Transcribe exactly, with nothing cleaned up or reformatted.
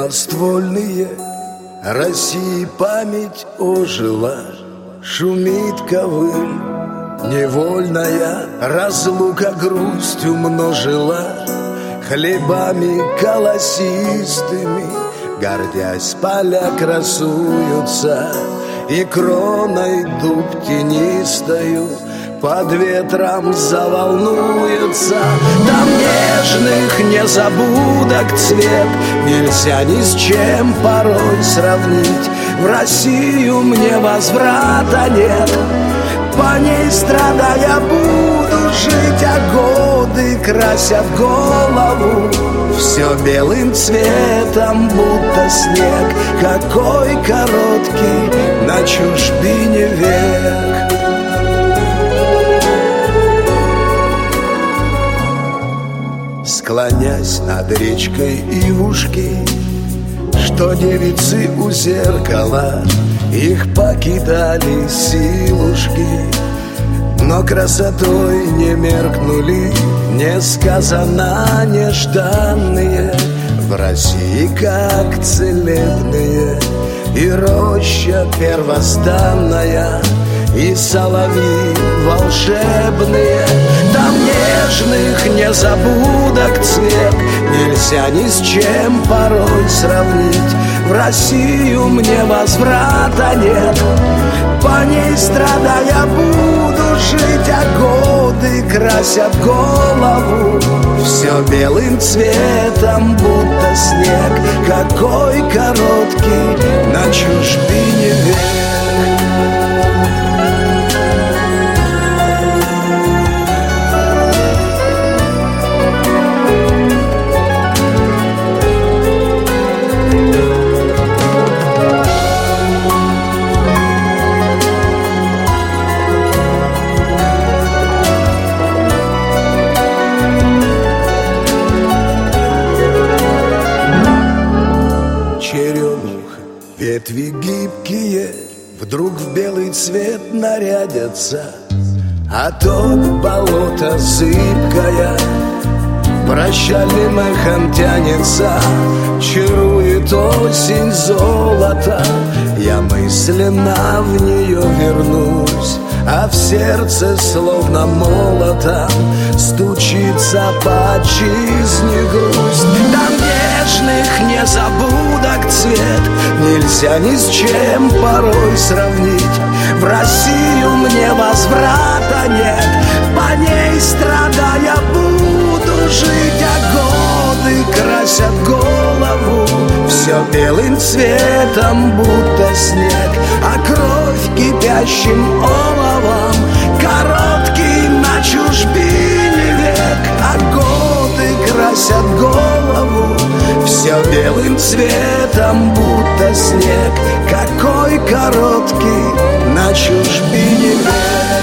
длинноствольные, России память ожила. Шумит ковыль невольная, разлука грусть умножила. Хлебами колосистыми, гордясь, поля красуются, и кроной дуб тенистою под ветром заволнуется. Там нежных незабудок цвет нельзя ни с чем порой сравнить. В Россию мне возврата нет, по ней страдая буду жить, а годы красят голову все белым цветом, будто снег. Какой короткий на чужбине век. Склонясь над речкой Ивушки, что девицы у зеркала, их покидали силушки, но красотой не меркнули, несказанно нежданные. В России как целебные и роща первозданная, и соловьи волшебные. Там нежных незабудок цвет нельзя ни с чем порой сравнить. В Россию мне возврата нет, по ней страдая буду жить, а годы красят голову все белым цветом, будто снег. Какой короткий на чужбине век. Черемуха, ветви гибкие вдруг в белый цвет нарядятся, а то болото зыбкое прощальным эхом тянется. Чарует осень золото, я мысленно в нее вернусь, а в сердце словно молотом стучится по отчизне грусть. Там нежных незабудок цвет нельзя ни с чем порой сравнить. В Россию мне возврата нет, по ней страдая буду жить, а годы красят голову все белым цветом, будто снег, а кровь кипящим оловом. Короткий на чужбине век, а годы красят голову все белым цветом, будто снег. Какой короткий на чужбине век.